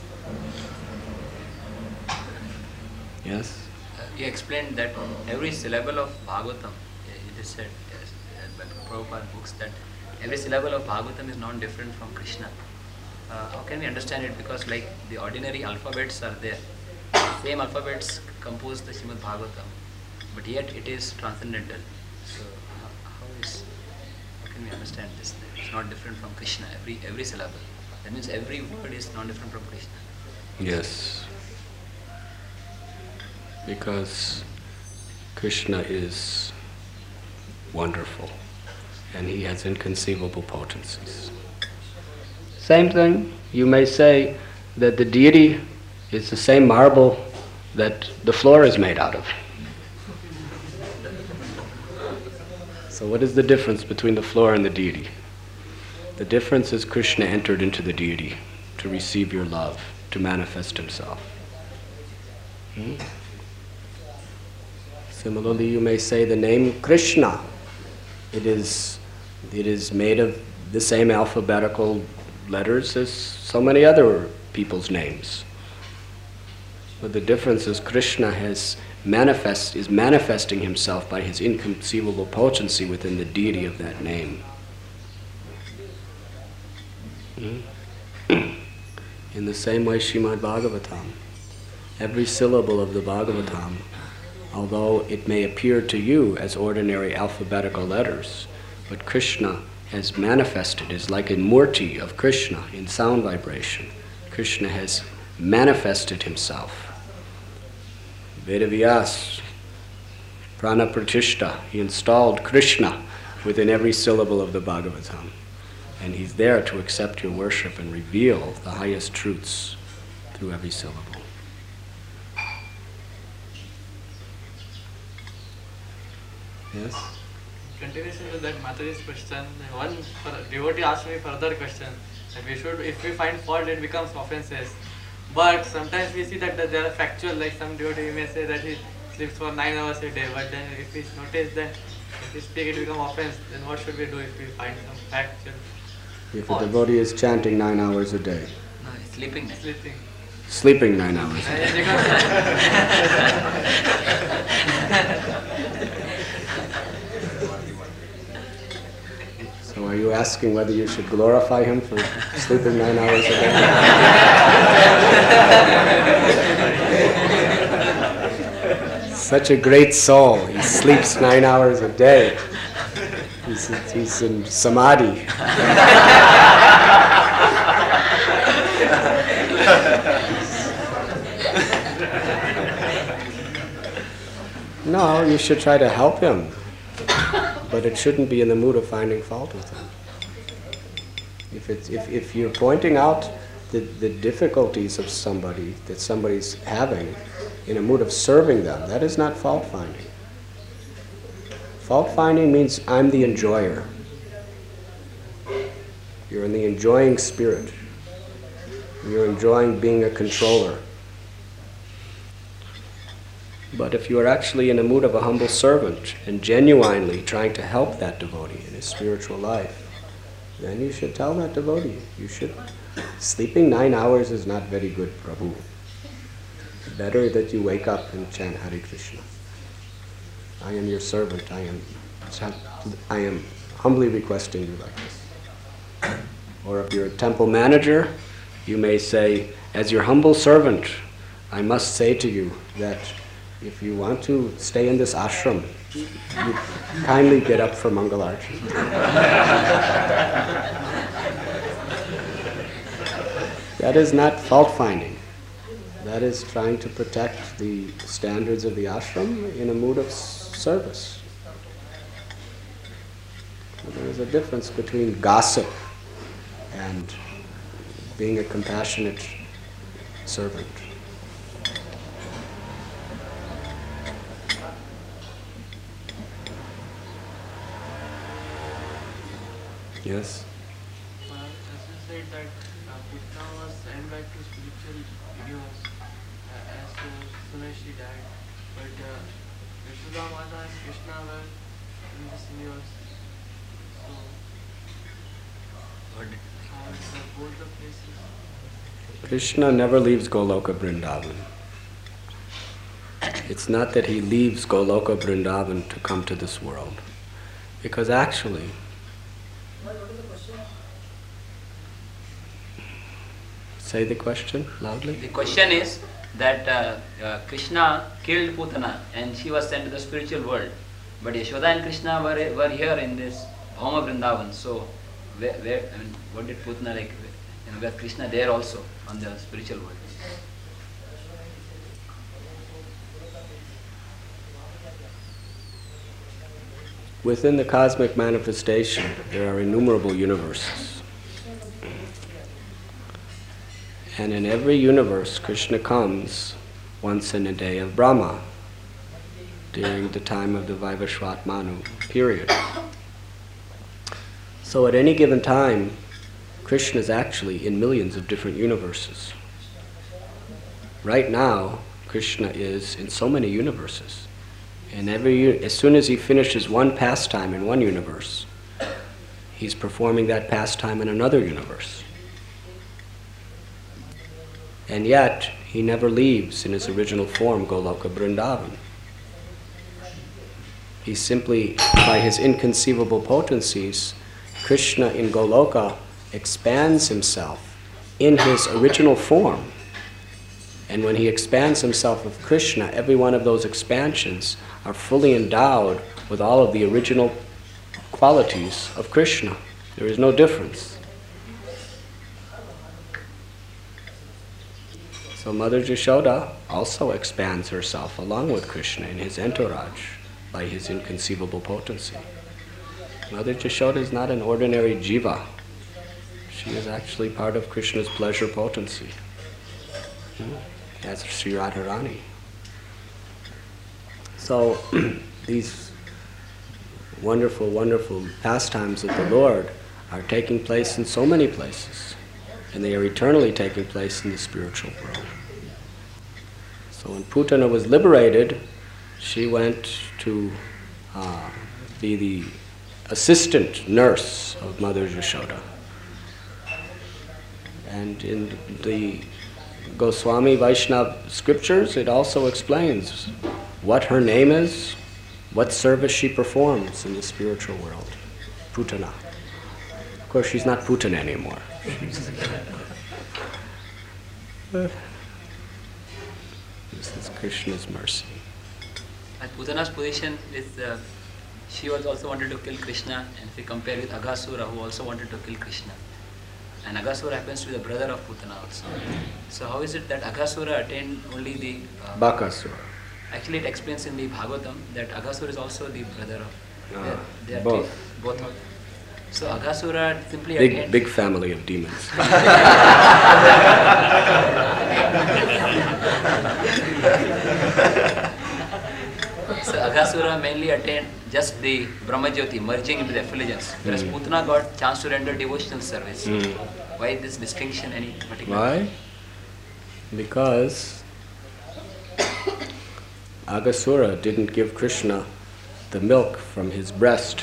A: Yes?
C: Uh, you explained that every syllable of Bhagavatam, uh, it is said yes, uh, by Prabhupada books, that every syllable of Bhagavatam is not different from Krishna. Uh, how can we understand it? Because like the ordinary alphabets are there. The same alphabets compose the Srimad Bhagavatam, but yet it is transcendental. So how, how is how can we understand this? That it's not different from Krishna, every every syllable. That means every word is not different from Krishna.
A: Yes. Because Krishna is wonderful, and He has inconceivable potencies. Same thing, you may say that the deity is the same marble that the floor is made out of. So what is the difference between the floor and the deity? The difference is Krishna entered into the deity to receive your love, to manifest himself. Hmm? Similarly, you may say the name Krishna. It is, it is made of the same alphabetical letters as so many other people's names. But the difference is Krishna has manifest, is manifesting himself by his inconceivable potency within the deity of that name. Hmm? In the same way, Srimad Bhagavatam, every syllable of the Bhagavatam, although it may appear to you as ordinary alphabetical letters, but Krishna has manifested, is like a murti of Krishna in sound vibration. Krishna has manifested himself. Vedavyas, Prana Pratishta, he installed Krishna within every syllable of the Bhagavatam. And he's there to accept your worship and reveal the highest truths through every syllable. Yes?
E: Continuation to that Mataji's question, one devotee asked me further question that we should, if we find fault, it becomes offenses. But sometimes we see that, that they are factual, like some devotee may say that he sleeps for nine hours a day, but then if we notice that if we speak it becomes offense, then what should we do if we find some factual
A: If
E: faults?
A: a devotee is chanting nine hours a day,
C: No, it's sleeping.
E: Sleeping.
A: sleeping nine hours a day. So are you asking whether you should glorify him for sleeping nine hours a day? Such a great soul. He sleeps nine hours a day. He's, he's in samadhi. No, you should try to help him. But it shouldn't be in the mood of finding fault with him. If, it's, if, if you're pointing out the, the difficulties of somebody, that somebody's having, in a mood of serving them, that is not fault finding. Fault finding means I'm the enjoyer. You're in the enjoying spirit. You're enjoying being a controller. But if you are actually in a mood of a humble servant and genuinely trying to help that devotee in his spiritual life, then you should tell that devotee, you should, sleeping nine hours is not very good, Prabhu. Better that you wake up and chant Hare Krishna. I am your servant, I am, I am humbly requesting you like this. Or if you're a temple manager, you may say, as your humble servant, I must say to you that if you want to stay in this ashram, you kindly get up for Mangalarti. That is not fault finding. That is trying to protect the standards of the ashram in a mood of service. There is a difference between gossip and being a compassionate servant. Yes?
E: Uh, as you said that uh, Krishna was sent back to spiritual idioms uh, as uh, soon as she died. But uh, Yashoda Mata and Krishna were in this universe. So,
C: What?
E: how is uh, both the places?
A: Krishna never leaves Goloka Vrindavan. It's not that he leaves Goloka Vrindavan to come to this world. Because actually, say the question loudly.
C: The question is that uh, uh, Krishna killed Putana and she was sent to the spiritual world. But Yashoda and Krishna were, were here in this Bhauma Vrindavan. So, where, where, I mean, what did Putana like? You know, were Krishna there also on the spiritual world?
A: Within the cosmic manifestation, there are innumerable universes. And in every universe, Krishna comes once in a day of Brahma, during the time of the Vaivashvat Manu period. So at any given time, Krishna is actually in millions of different universes. Right now, Krishna is in so many universes. And every, as soon as he finishes one pastime in one universe, he's performing that pastime in another universe. And yet, he never leaves in his original form, Goloka Vrindavan. He simply, by his inconceivable potencies, Krishna in Goloka expands himself in his original form. And when he expands himself with Krishna, every one of those expansions are fully endowed with all of the original qualities of Krishna. There is no difference. So Mother Yashoda also expands herself along with Krishna in his entourage by his inconceivable potency. Mother Yashoda is not an ordinary jiva. She is actually part of Krishna's pleasure potency, hmm? as Sri Radharani. So these wonderful, wonderful pastimes of the Lord are taking place in so many places, and they are eternally taking place in the spiritual world. So when Putana was liberated, she went to uh, be the assistant nurse of Mother Yashoda. And in the Goswami Vaishnava scriptures, it also explains what her name is, what service she performs in the spiritual world. Putana. Of course, she's not Putana anymore. This is Krishna's mercy.
C: At Putana's position is, uh, she was also wanted to kill Krishna, and if we compare with Aghasura, who also wanted to kill Krishna. And Aghasura happens to be the brother of Putana also. So how is it that Aghasura attained only the... Uh,
A: Bakasura.
C: Actually, it explains in the Bhagavatam that Aghasura is also the brother of...
A: Uh,
C: they are, they are
A: both.
C: Three, both of So Aghasura simply
A: Big,
C: attained...
A: big family of demons.
C: So Aghasura mainly attained just the Brahmajyoti, merging into the effulgence, whereas mm. Putana got chance to render devotional service. Mm. Why this distinction, any particular?
A: Why? Because Aghasura didn't give Krishna the milk from his breast.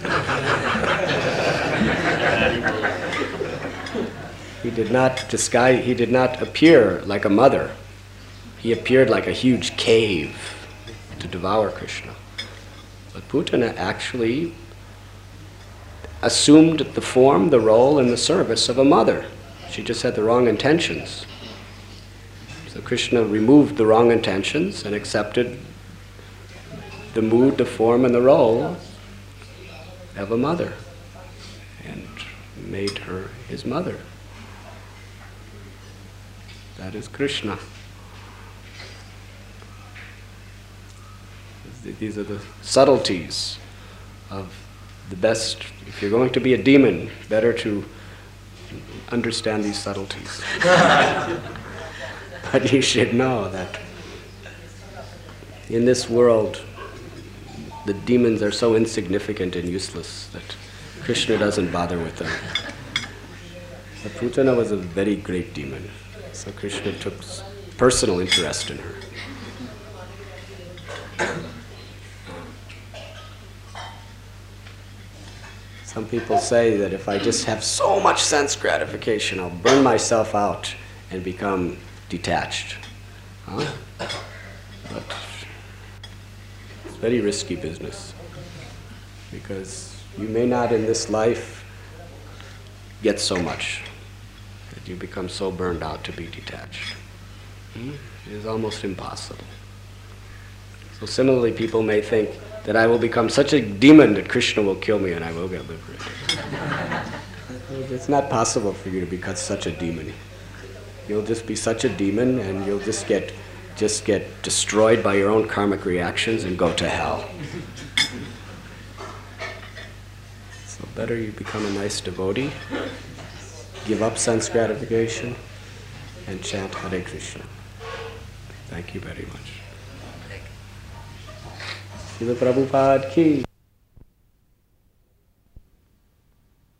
A: He did not disguise, he did not appear like a mother. He appeared like a huge cave to devour Krishna. But Putana actually assumed the form, the role, and the service of a mother. She just had the wrong intentions. So Krishna removed the wrong intentions and accepted the mood, the form, and the role of a mother, and made her his mother. That is Krishna. These are the subtleties of the best. If you're going to be a demon, better to understand these subtleties. But you should know that in this world, the demons are so insignificant and useless that Krishna doesn't bother with them. But Putana was a very great demon, so Krishna took personal interest in her. Some people say that if I just have so much sense gratification, I'll burn myself out and become detached. Huh? But it's very risky business, because you may not in this life get so much that you become so burned out to be detached. Hmm? It is almost impossible. So similarly, people may think that I will become such a demon that Krishna will kill me and I will get liberated. It's not possible for you to become such a demon. You'll just be such a demon and you'll just get just get destroyed by your own karmic reactions and go to hell. So better you become a nice devotee, give up sense gratification, and chant Hare Krishna. Thank you very much. Srila Prabhupada ki